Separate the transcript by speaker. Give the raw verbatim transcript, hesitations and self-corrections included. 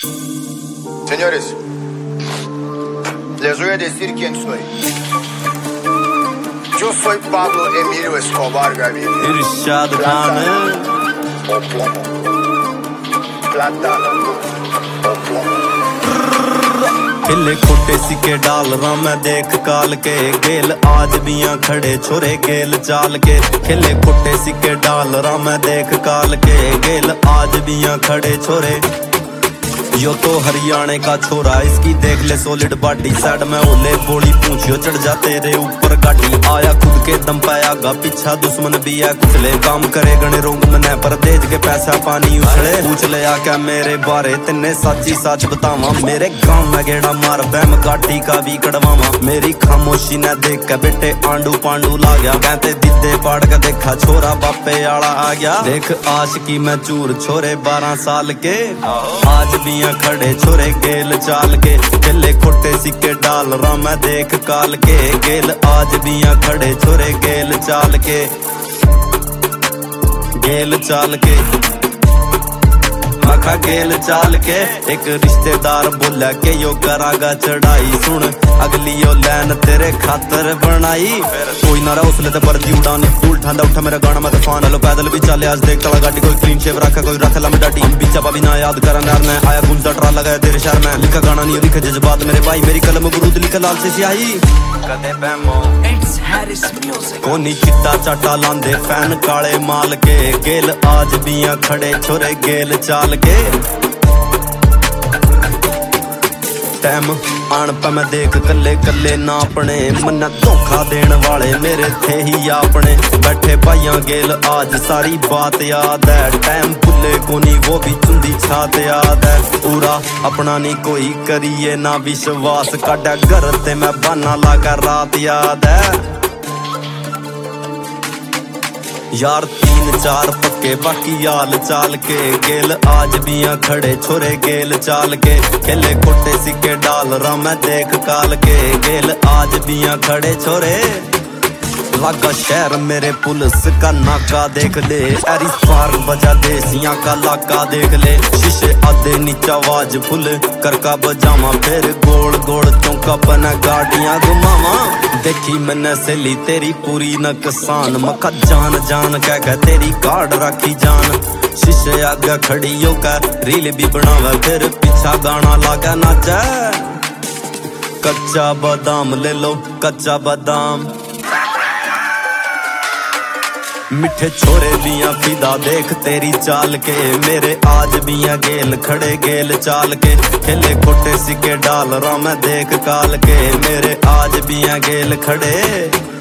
Speaker 1: Señores, les voy a decir quién soy. Yo soy Pablo Emilio Escobar Gaviria.
Speaker 2: Irshad Khan
Speaker 1: O plomo. Plata o plomo.
Speaker 2: खिले खोटे सिक्के डाल रहा मैं देख काल के गेल आज बिया खड़े छोरे गेल चाल के खिले खोटे सिक्के डाल रहा मैं देख काल के गेल आज बिया खड़े छोरे यो तो हरियाणे का छोरा इसकी देख ले सॉलिड बॉडी साइड में ओले बोली पूछियो चढ़ जा तेरे ऊपर गाड़ी आया खुद के दम पे आगा पीछा दुश्मन भी है कुचले काम करे गणे रोंग मने पर देज के पैसा पानी उछले पूछ ले आके मेरे बारे तिन्ने सच्ची सच बतावा मेरे गांव में गेड़ा मार बैम गाटी का भी कड़वावा मेरी खामोशी ने देख के बेटे आंडू पांडू ला गया कहते दिदे पाड़ के देखा छोरा बापे आला आ गया देख आशिकी में चूर छोरे बारह साल के आज भी खड़े छोरे गेल चाल के खेले खोटे सिक्के डाल रहा मैं देख काल के गेल आज भी खड़े छोरे गेल चाल के गेल चाल के मखा गेल चाल के एक रिश्तेदार बोला के यो करागा चढ़ाई सुन अगली यो लैन तेरे खातर बनाई कोई ना रहा उसले ते बर्दी उड़ानी धूल ठंडा उठा मेरा गाना मैं तूफान हलो पैदल भी चले आज देख तला गाड़ी कोई क्लीन शेव रखा कोई रख ला मैं डाटी बीचा पाभी ना याद करा यार मैं आया गुंजा ट्रा लगाया तेरे शहर में लिखा गाना नहीं लिखा जज्बात मेरे भाई मेरी कलम बरूद लिखा लाल से स्याही कदे बैमो कोनी चिट्टा चाटा लांदे फैन काले माल के गेल आज बिया खड़े छोरे गेल चाल के टाइम आन पे मैं देख कल्ले कल्ले ना अपने मन्ना धोखा देन वाले मेरे थे ही अपने बैठे भाइयां गेल आज सारी बात याद है टाइम भुले कोनी वो भी चुंदी छात याद है पूरा अपना नहीं कोई करिए ना विश्वास काटा घर ते मैं बहाना लाकर रात याद है यार तीन चार पक्के बाकी याल चाल के गेल आज बिया खड़े छोरे गेल चाल के खेले खोटे सिक्के डाल रहा मैं देख काल के गेल आज बिया खड़े छोरे लागा शहर मेरे पुलिस का नाका देख ले एरी पार बजा देसियां का लाका देख ले शीशे आधे नीचा आवाज फुल करका बजावा फिर गोल गोल चौका बना गाड़ियां घुमावा देखी मैंने सहेली तेरी पूरी नकसान मखा जान जान कह कह तेरी कार्ड राखी जान शीशे आगे खड़ी होकर रील भी बनावे फिर पीछा गाना लागा नाचा कच्चा बादाम ले लो कच्चा बादाम मिठे छोरे दिया फिदा देख तेरी चाल के मेरे आज बिया गेल खड़े गेल चाल के खेले खोटे सिक्के डाल रहा मैं देख काल के मेरे आज बिया गेल खड़े